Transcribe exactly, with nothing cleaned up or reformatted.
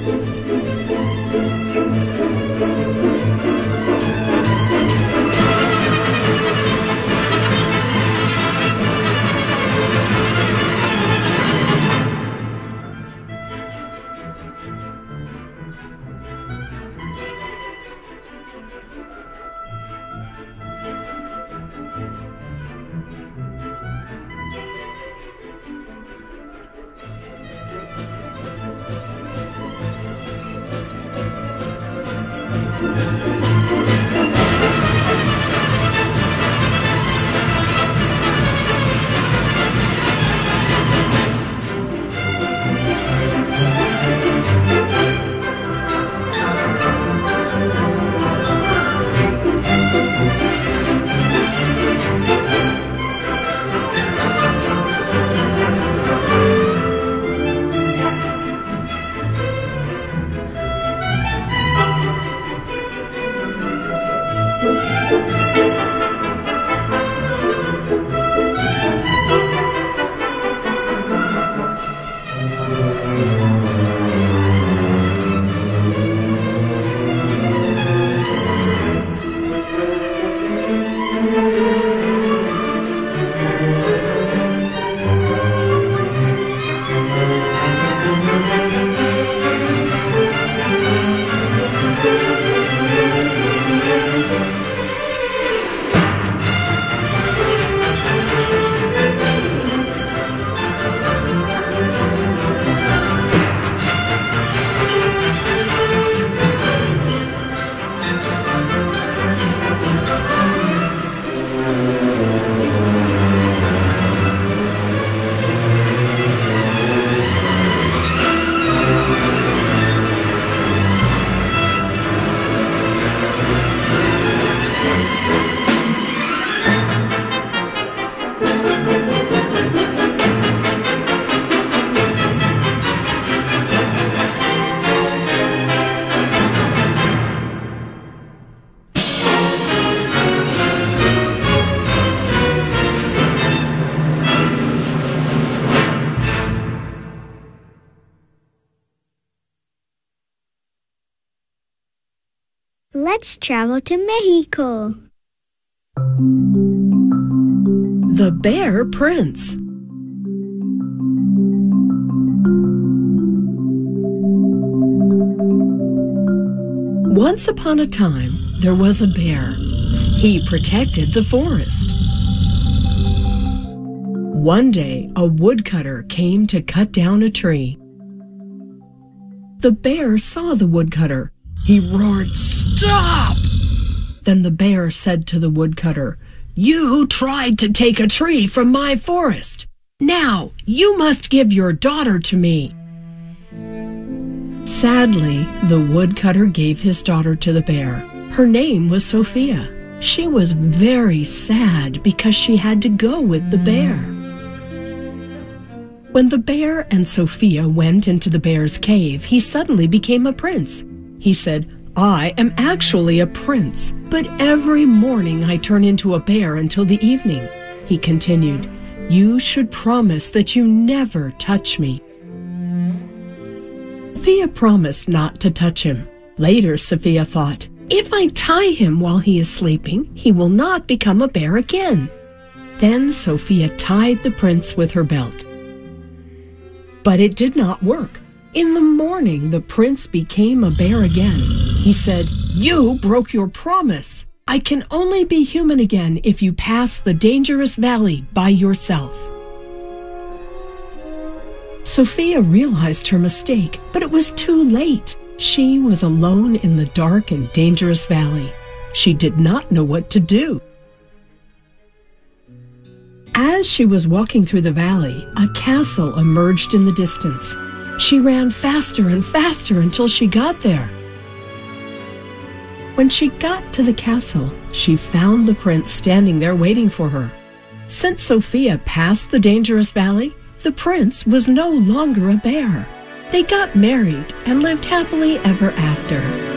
Let's travel to Mexico. The Bear Prince. Once upon a time, there was a bear. He protected the forest. One day, a woodcutter came to cut down a tree. The bear saw the woodcutter. He roared, "Stop!" Then the bear said to the woodcutter, "You tried to take a tree from my forest. Now you must give your daughter to me." Sadly, the woodcutter gave his daughter to the bear. Her name was Sophia. She was very sad because she had to go with the bear. When the bear and Sophia went into the bear's cave, he suddenly became a prince. He said, "I am actually a prince, but every morning I turn into a bear until the evening." He continued, "You should promise that you never touch me." Sophia promised not to touch him. Later, Sophia thought, "If I tie him while he is sleeping, he will not become a bear again." Then Sophia tied the prince with her belt. But it did not work. In the morning, the prince became a bear again. He said, "You broke your promise. I can only be human again if you pass the dangerous valley by yourself." Sophia realized her mistake, but it was too late. She was alone in the dark and dangerous valley. She did not know what to do. As she was walking through the valley, a castle emerged in the distance. She ran faster and faster until she got there. When she got to the castle, she found the prince standing there waiting for her. Since Sophia passed the dangerous valley, the prince was no longer a bear. They got married and lived happily ever after.